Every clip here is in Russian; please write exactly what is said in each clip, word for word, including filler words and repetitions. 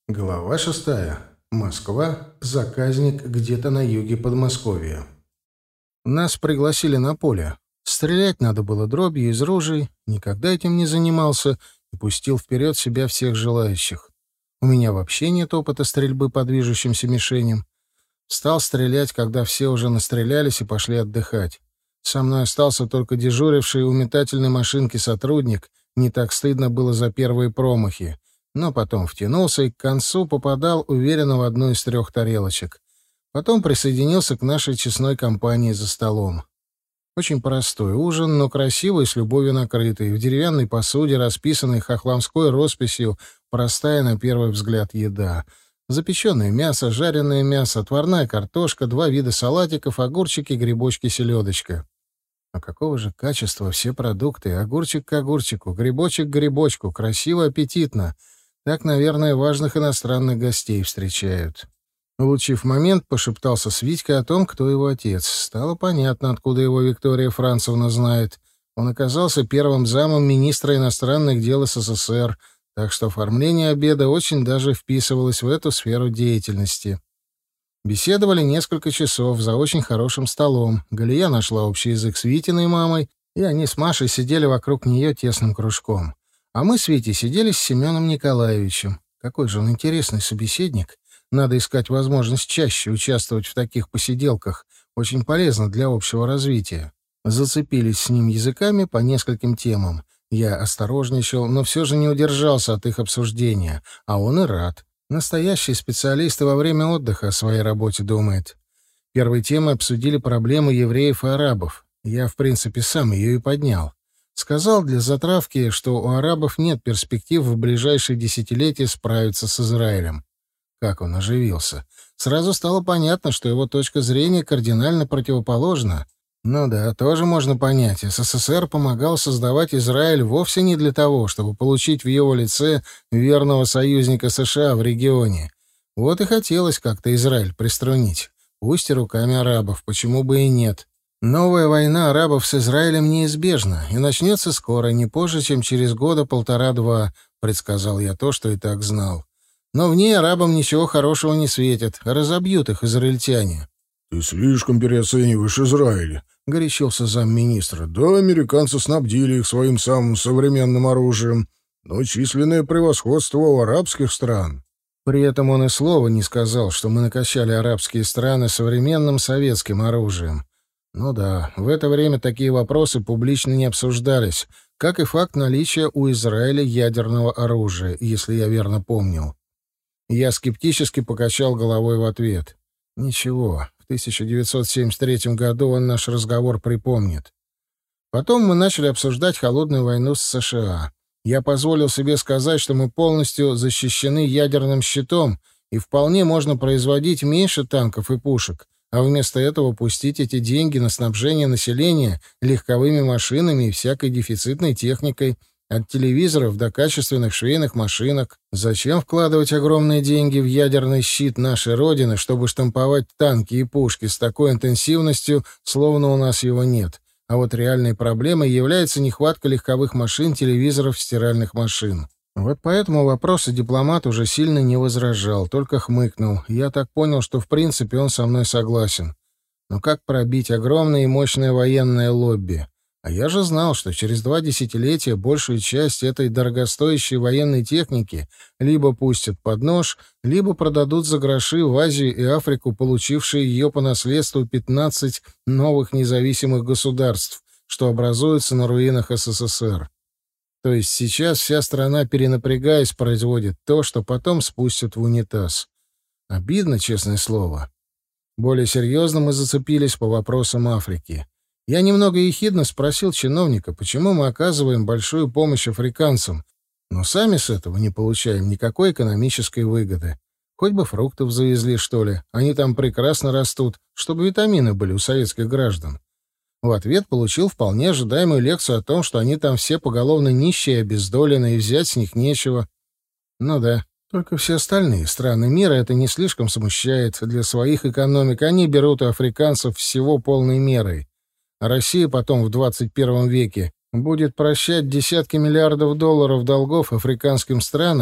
Глава шестая. Москва. Заказник где-то на юге Подмосковья. Нас пригласили на поле. Стрелять надо было дробью из ружей. Никогда этим не занимался и пустил вперед себя всех желающих. У меня вообще нет опыта стрельбы по движущимся мишеням. Стал стрелять, когда все уже настрелялись и пошли отдыхать. Со мной остался только дежуривший у метательной машинки сотрудник. Не так стыдно было за первые промахи. Но потом втянулся и к концу попадал уверенно в одну из трех тарелочек. Потом присоединился к нашей честной компании за столом. Очень простой ужин, но красивый, с любовью накрытый, в деревянной посуде, расписанной хохломской росписью, простая на первый взгляд еда. Запеченное мясо, жареное мясо, отварная картошка, два вида салатиков, огурчики, грибочки, селедочка. А какого же качества все продукты? Огурчик к огурчику, грибочек к грибочку, красиво, аппетитно. Так, наверное, важных иностранных гостей встречают. Улучив момент, пошептался с Витькой о том, кто его отец. Стало понятно, откуда его Виктория Францевна знает. Он оказался первым замом министра иностранных дел СССР, так что оформление обеда очень даже вписывалось в эту сферу деятельности. Беседовали несколько часов за очень хорошим столом. Галия нашла общий язык с Витиной мамой, и они с Машей сидели вокруг нее тесным кружком. А мы с Витей сидели с Семеном Николаевичем. Какой же он интересный собеседник. Надо искать возможность чаще участвовать в таких посиделках. Очень полезно для общего развития. Зацепились с ним языками по нескольким темам. Я осторожничал, но все же не удержался от их обсуждения. А он и рад. Настоящий специалист и во время отдыха о своей работе думает. Первой темой обсудили проблему евреев и арабов. Я, в принципе, сам ее и поднял. Сказал для затравки, что у арабов нет перспектив в ближайшие десятилетия справиться с Израилем. Как он оживился. Сразу стало понятно, что его точка зрения кардинально противоположна. Ну да, тоже можно понять. СССР помогал создавать Израиль вовсе не для того, чтобы получить в его лице верного союзника США в регионе. Вот и хотелось как-то Израиль приструнить. Пусть и руками арабов, почему бы и нет. Новая война арабов с Израилем неизбежна и начнется скоро, не позже, чем через года полтора-два, предсказал я то, что и так знал. Но в ней арабам ничего хорошего не светит, разобьют их израильтяне. — Ты слишком переоцениваешь Израиль, — горячился замминистра. — Да, американцы снабдили их своим самым современным оружием, но численное превосходство у арабских стран. При этом он и слова не сказал, что мы накачали арабские страны современным советским оружием. Ну да, в это время такие вопросы публично не обсуждались, как и факт наличия у Израиля ядерного оружия, если я верно помнил. Я скептически покачал головой в ответ. Ничего, в тысяча девятьсот семьдесят третьем году он наш разговор припомнит. Потом мы начали обсуждать холодную войну с США. Я позволил себе сказать, что мы полностью защищены ядерным щитом, и вполне можно производить меньше танков и пушек, а вместо этого пустить эти деньги на снабжение населения легковыми машинами и всякой дефицитной техникой, от телевизоров до качественных швейных машинок. Зачем вкладывать огромные деньги в ядерный щит нашей Родины, чтобы штамповать танки и пушки с такой интенсивностью, словно у нас его нет? А вот реальной проблемой является нехватка легковых машин, телевизоров, стиральных машин. Вот по этому вопросу дипломат уже сильно не возражал, только хмыкнул. Я так понял, что в принципе он со мной согласен. Но как пробить огромное и мощное военное лобби? А я же знал, что через два десятилетия большую часть этой дорогостоящей военной техники либо пустят под нож, либо продадут за гроши в Азию и Африку, получившие ее по наследству пятнадцать новых независимых государств, что образуются на руинах СССР. То есть сейчас вся страна, перенапрягаясь, производит то, что потом спустят в унитаз. Обидно, честное слово. Более серьезно мы зацепились по вопросам Африки. Я немного ехидно спросил чиновника, почему мы оказываем большую помощь африканцам, но сами с этого не получаем никакой экономической выгоды. Хоть бы фруктов завезли, что ли, они там прекрасно растут, чтобы витамины были у советских граждан. В ответ получил вполне ожидаемую лекцию о том, что они там все поголовно нищие и обездоленные, и взять с них нечего. Ну да, только все остальные страны мира это не слишком смущает. Для своих экономик они берут у африканцев всего полной мерой. А Россия потом в двадцать первом веке будет прощать десятки миллиардов долларов долгов африканским странам,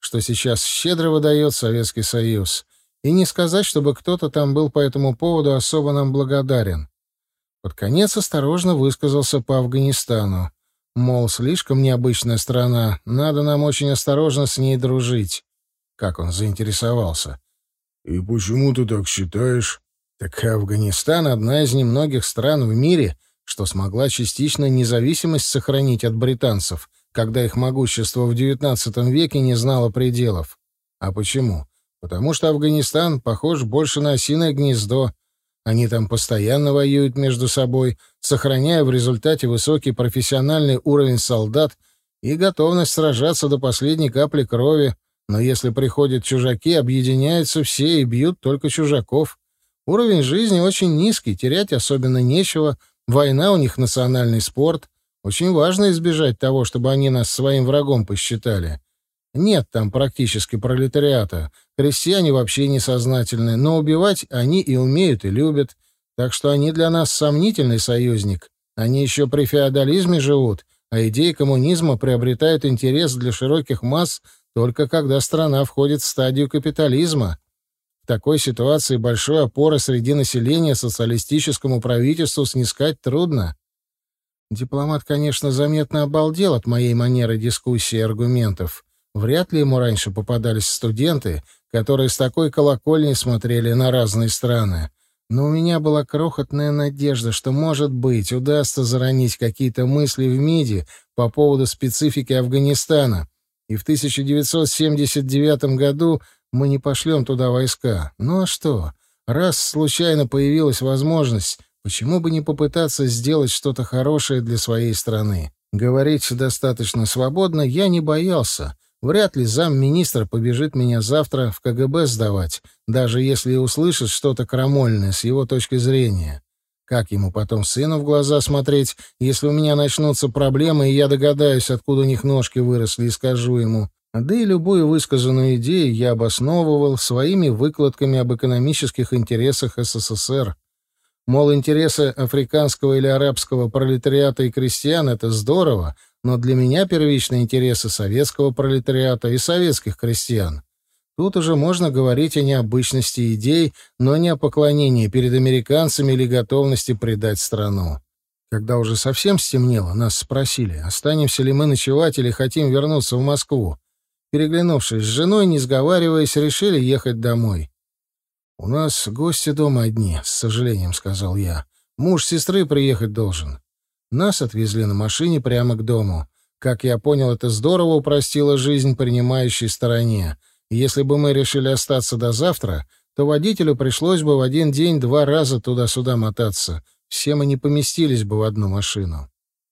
что сейчас щедро выдает Советский Союз. И не сказать, чтобы кто-то там был по этому поводу особо нам благодарен. Под конец осторожно высказался по Афганистану. Мол, слишком необычная страна, надо нам очень осторожно с ней дружить. Как он заинтересовался. «И почему ты так считаешь?» «Так Афганистан — одна из немногих стран в мире, что смогла частично независимость сохранить от британцев, когда их могущество в девятнадцатом веке не знало пределов. А почему? Потому что Афганистан похож больше на осиное гнездо. Они там постоянно воюют между собой, сохраняя в результате высокий профессиональный уровень солдат и готовность сражаться до последней капли крови. Но если приходят чужаки, объединяются все и бьют только чужаков. Уровень жизни очень низкий, терять особенно нечего. Война у них национальный спорт. Очень важно избежать того, чтобы они нас своим врагом посчитали. Нет там практически пролетариата. Крестьяне вообще несознательны, но убивать они и умеют, и любят. Так что они для нас сомнительный союзник. Они еще при феодализме живут, а идеи коммунизма приобретают интерес для широких масс только когда страна входит в стадию капитализма. В такой ситуации большой опоры среди населения социалистическому правительству снискать трудно. Дипломат, конечно, заметно обалдел от моей манеры дискуссии и аргументов. Вряд ли ему раньше попадались студенты, которые с такой колокольней смотрели на разные страны. Но у меня была крохотная надежда, что, может быть, удастся заронить какие-то мысли в МИДе по поводу специфики Афганистана, и в тысяча девятьсот семьдесят девятом году мы не пошлем туда войска. Ну а что? Раз случайно появилась возможность, почему бы не попытаться сделать что-то хорошее для своей страны? Говорить достаточно свободно я не боялся. Вряд ли замминистра побежит меня завтра в ка гэ бэ сдавать, даже если и услышит что-то крамольное с его точки зрения. Как ему потом сыну в глаза смотреть, если у меня начнутся проблемы, и я догадаюсь, откуда у них ножки выросли, и скажу ему? Да и любую высказанную идею я обосновывал своими выкладками об экономических интересах эс эс эс эр. Мол, интересы африканского или арабского пролетариата и крестьян — это здорово, но для меня первичные интересы советского пролетариата и советских крестьян. Тут уже можно говорить о необычности идей, но не о поклонении перед американцами или готовности предать страну. Когда уже совсем стемнело, нас спросили, останемся ли мы ночевать или хотим вернуться в Москву. Переглянувшись с женой, не сговариваясь, решили ехать домой. «У нас гости дома одни», — с сожалением сказал я. «Муж сестры приехать должен». Нас отвезли на машине прямо к дому. Как я понял, это здорово упростило жизнь принимающей стороне. И если бы мы решили остаться до завтра, то водителю пришлось бы в один день два раза туда-сюда мотаться. Все мы не поместились бы в одну машину.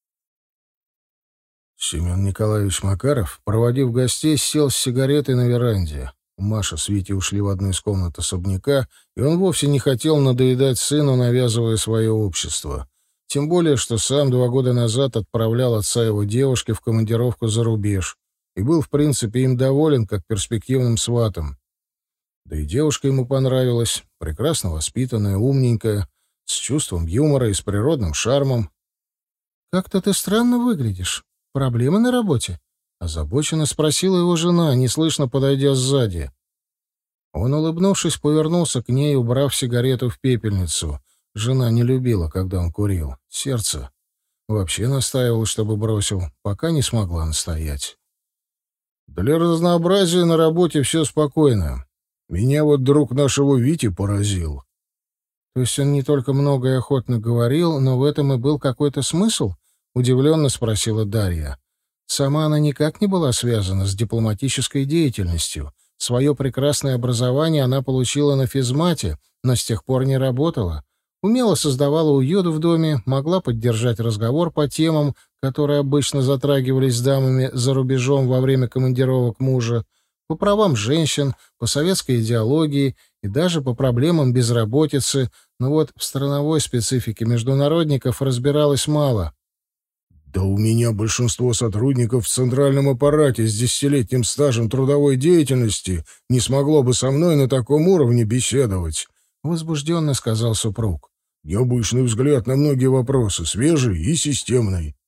Семен Николаевич Макаров, проводив гостей, сел с сигаретой на веранде. Маша с Витей ушли в одну из комнат особняка, и он вовсе не хотел надоедать сыну, навязывая свое общество. Тем более, что сам два года назад отправлял отца его девушки в командировку за рубеж и был, в принципе, им доволен, как перспективным сватом. Да и девушка ему понравилась, прекрасно воспитанная, умненькая, с чувством юмора и с природным шармом. «Как-то ты странно выглядишь. Проблемы на работе?» — озабоченно спросила его жена, неслышно подойдя сзади. Он, улыбнувшись, повернулся к ней, убрав сигарету в пепельницу. Жена не любила, когда он курил. Сердце. Вообще настаивала, чтобы бросил, пока не смогла настоять. «Для разнообразия на работе все спокойно. Меня вот друг нашего Вити поразил». «То есть он не только много и охотно говорил, но в этом и был какой-то смысл?» — удивленно спросила Дарья. Сама она никак не была связана с дипломатической деятельностью. Свое прекрасное образование она получила на физмате, но с тех пор не работала. Умело создавала уют в доме, могла поддержать разговор по темам, которые обычно затрагивались с дамами за рубежом во время командировок мужа, по правам женщин, по советской идеологии и даже по проблемам безработицы, но вот в страновой специфике международников разбиралась мало. «Да у меня большинство сотрудников в центральном аппарате с десятилетним стажем трудовой деятельности не смогло бы со мной на таком уровне беседовать», — возбужденно сказал супруг. «Необычный взгляд на многие вопросы, свежий и системный».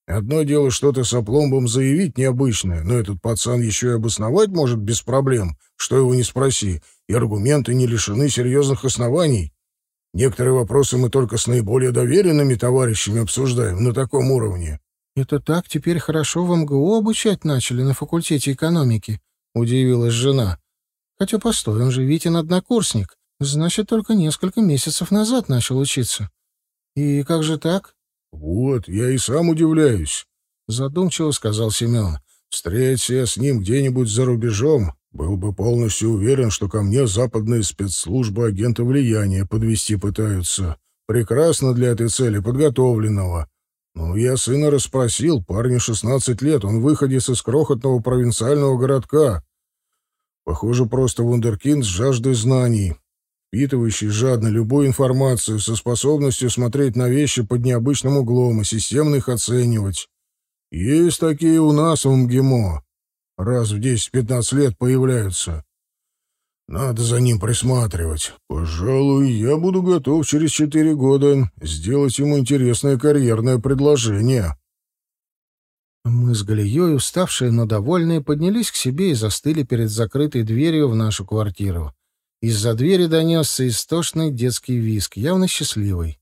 Одно дело что-то с опломбом заявить необычное, но этот пацан еще и обосновать может без проблем, что его не спроси, и аргументы не лишены серьезных оснований. Некоторые вопросы мы только с наиболее доверенными товарищами обсуждаем на таком уровне». «Это так теперь хорошо в МГУ обучать начали на факультете экономики?» — удивилась жена. «Хотя, постой, он же Витин однокурсник. Значит, только несколько месяцев назад начал учиться. И как же так?» «Вот, я и сам удивляюсь», — задумчиво сказал Семен. «Встреться я с ним где-нибудь за рубежом, был бы полностью уверен, что ко мне западные спецслужбы агента влияния подвести пытаются. Прекрасно для этой цели подготовленного. Ну, я сына расспросил, парню шестнадцать лет, он выходец из крохотного провинциального городка. Похоже, просто вундеркинд с жаждой знаний, впитывающий жадно любую информацию, со способностью смотреть на вещи под необычным углом и системно их оценивать. Есть такие у нас в МГИМО. Раз в десять-пятнадцать лет появляются. Надо за ним присматривать. Пожалуй, я буду готов через четыре года сделать ему интересное карьерное предложение». Мы с Галией, уставшие, но довольные, поднялись к себе и застыли перед закрытой дверью в нашу квартиру. Из-за двери донесся истошный детский визг, явно счастливый.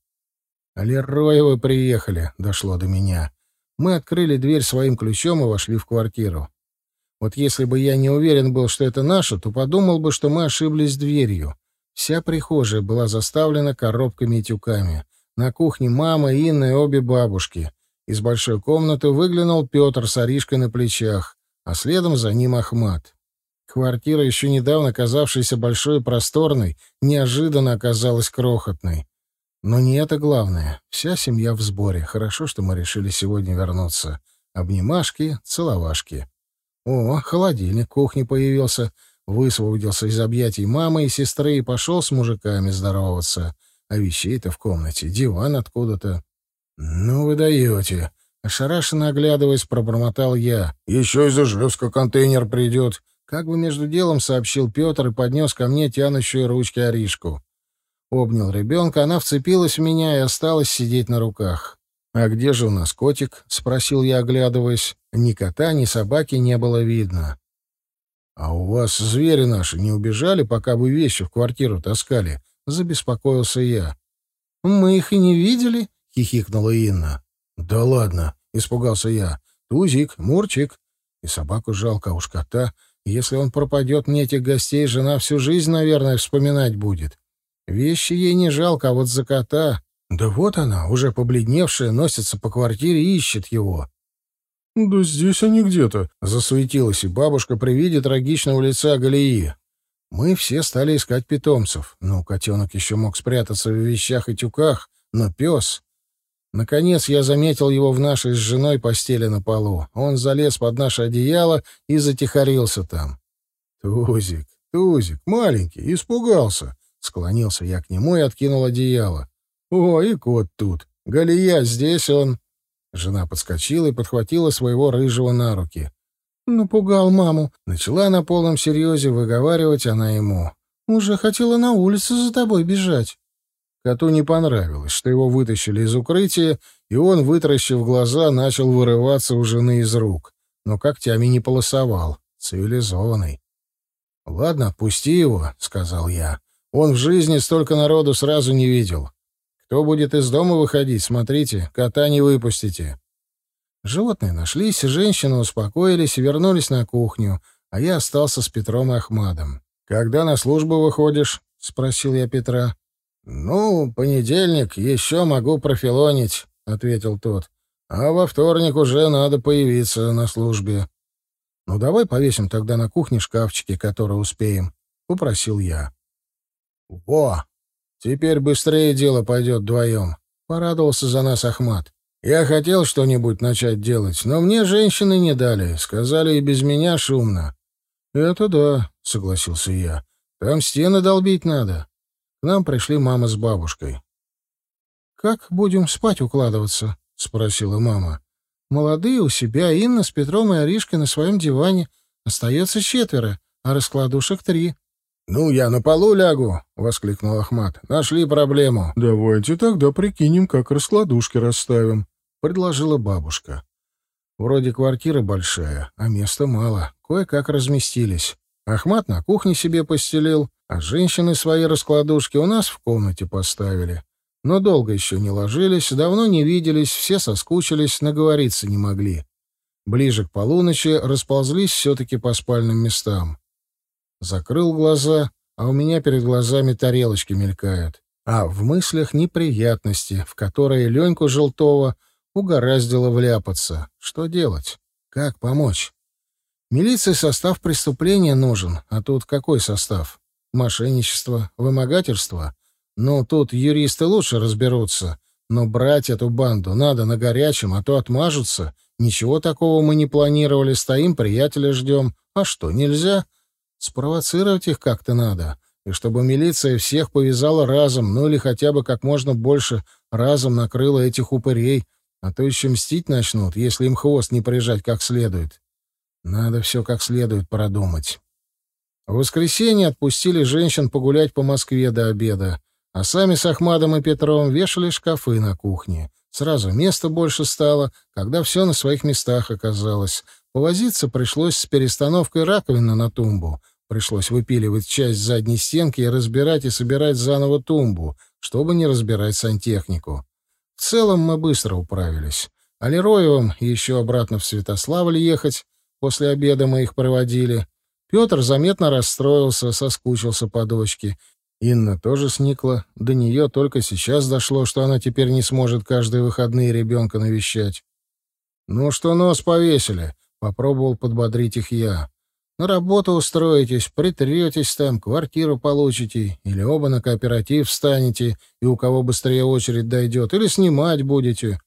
«Лероевы приехали», — дошло до меня. Мы открыли дверь своим ключом и вошли в квартиру. Вот если бы я не уверен был, что это наше, то подумал бы, что мы ошиблись дверью. Вся прихожая была заставлена коробками и тюками. На кухне мама, Инна и обе бабушки. Из большой комнаты выглянул Петр с Аришкой на плечах, а следом за ним Ахмат. Квартира, еще недавно казавшаяся большой и просторной, неожиданно оказалась крохотной. Но не это главное. Вся семья в сборе. Хорошо, что мы решили сегодня вернуться. Обнимашки, целовашки. О, холодильник в кухне появился. Высвободился из объятий мамы и сестры и пошел с мужиками здороваться. А вещей-то в комнате, диван откуда-то. «Ну вы даете!» Ошарашенно оглядываясь, пробормотал я. «Еще из Ижевска контейнер придет!» Как бы между делом сообщил Петр и поднес ко мне тянущую ручки Аришку. Обнял ребенка, она вцепилась в меня и осталась сидеть на руках. «А где же у нас котик?» — спросил я, оглядываясь. Ни кота, ни собаки не было видно. «А у вас звери наши не убежали, пока вы вещи в квартиру таскали?» — забеспокоился я. «Мы их и не видели», — хихикнула Инна. «Да ладно», — испугался я. «Тузик, Мурчик». И собаку жалко, а уж кота. Если он пропадет, мне этих гостей жена всю жизнь, наверное, вспоминать будет. Вещи ей не жалко, а вот за кота... Да вот она, уже побледневшая, носится по квартире и ищет его. «Да здесь они где-то», — засуетилась и бабушка при виде трагичного лица Галии. Мы все стали искать питомцев. Ну, котенок еще мог спрятаться в вещах и тюках, но пес... Наконец я заметил его в нашей с женой постели на полу. Он залез под наше одеяло и затихарился там. «Тузик, Тузик, маленький, испугался!» Склонился я к нему и откинул одеяло. «О, и кот тут! Галия, здесь он!» Жена подскочила и подхватила своего рыжего на руки. «Напугал маму!» Начала на полном серьезе выговаривать она ему. «Уже хотела на улицу за тобой бежать!» Коту не понравилось, что его вытащили из укрытия, и он, вытаращив глаза, начал вырываться у жены из рук. Но когтями не полосовал. Цивилизованный. «Ладно, отпусти его», — сказал я. «Он в жизни столько народу сразу не видел. Кто будет из дома выходить, смотрите, кота не выпустите». Животные нашлись, женщины успокоились и вернулись на кухню, а я остался с Петром и Ахмадом. «Когда на службу выходишь?» — спросил я Петра. «Ну, понедельник еще могу профилонить», — ответил тот. «А во вторник уже надо появиться на службе». «Ну, давай повесим тогда на кухне шкафчики, которые успеем», — попросил я. «Во! Теперь быстрее дело пойдет вдвоем», — порадовался за нас Ахмад. «Я хотел что-нибудь начать делать, но мне женщины не дали, сказали, и без меня шумно». «Это да», — согласился я. «Там стены долбить надо». К нам пришли мама с бабушкой. «Как будем спать укладываться?» — спросила мама. «Молодые у себя, Инна с Петром и Аришкой на своем диване. Остается четверо, а раскладушек три». «Ну, я на полу лягу!» — воскликнул Ахмат. «Нашли проблему». «Давайте тогда прикинем, как раскладушки расставим», — предложила бабушка. Вроде квартира большая, а места мало. Кое-как разместились. Ахмат на кухне себе постелил, а женщины свои раскладушки у нас в комнате поставили. Но долго еще не ложились, давно не виделись, все соскучились, наговориться не могли. Ближе к полуночи расползлись все-таки по спальным местам. Закрыл глаза, а у меня перед глазами тарелочки мелькают. А в мыслях неприятности, в которые Леньку Желтова угораздило вляпаться. Что делать? Как помочь? Милиции состав преступления нужен, а тут какой состав? Мошенничество, вымогательство? Ну, тут юристы лучше разберутся. Но брать эту банду надо на горячем, а то отмажутся. Ничего такого мы не планировали, стоим, приятеля ждем. А что, нельзя? Спровоцировать их как-то надо. И чтобы милиция всех повязала разом, ну или хотя бы как можно больше разом накрыла этих упырей, а то еще мстить начнут, если им хвост не прижать как следует. Надо все как следует продумать. В воскресенье отпустили женщин погулять по Москве до обеда, а сами с Ахмадом и Петром вешали шкафы на кухне. Сразу места больше стало, когда все на своих местах оказалось. Повозиться пришлось с перестановкой раковины на тумбу. Пришлось выпиливать часть задней стенки и разбирать и собирать заново тумбу, чтобы не разбирать сантехнику. В целом мы быстро управились. А Лероевым еще обратно в Святославль ехать. После обеда мы их проводили. Петр заметно расстроился, соскучился по дочке. Инна тоже сникла. До нее только сейчас дошло, что она теперь не сможет каждые выходные ребенка навещать. «Ну что нос повесили?» — попробовал подбодрить их я. «На работу устроитесь, притретесь там, квартиру получите, или оба на кооператив встанете, и у кого быстрее очередь дойдет, или снимать будете».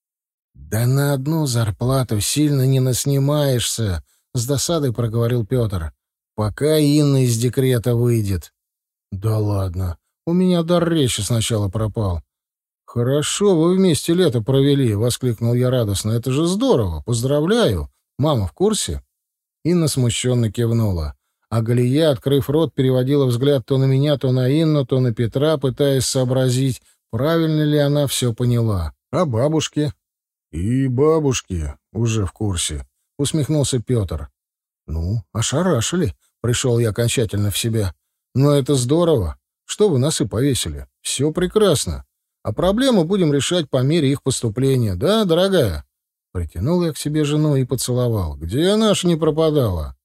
«Да на одну зарплату сильно не наснимаешься», — с досадой проговорил Петр. «Пока Инна из декрета выйдет». «Да ладно, у меня дар речи сначала пропал». «Хорошо, вы вместе лето провели», — воскликнул я радостно. «Это же здорово, поздравляю. Мама в курсе?» Инна смущенно кивнула. А Галия, открыв рот, переводила взгляд то на меня, то на Инну, то на Петра, пытаясь сообразить, правильно ли она все поняла. «А бабушки?» «И бабушки уже в курсе», — усмехнулся Петр. «Ну, ошарашили», — пришел я окончательно в себя. «Но это здорово. Что вы носы повесили? Все прекрасно. А проблемы будем решать по мере их поступления. Да, дорогая?» Притянул я к себе жену и поцеловал. «Где наша не пропадала?»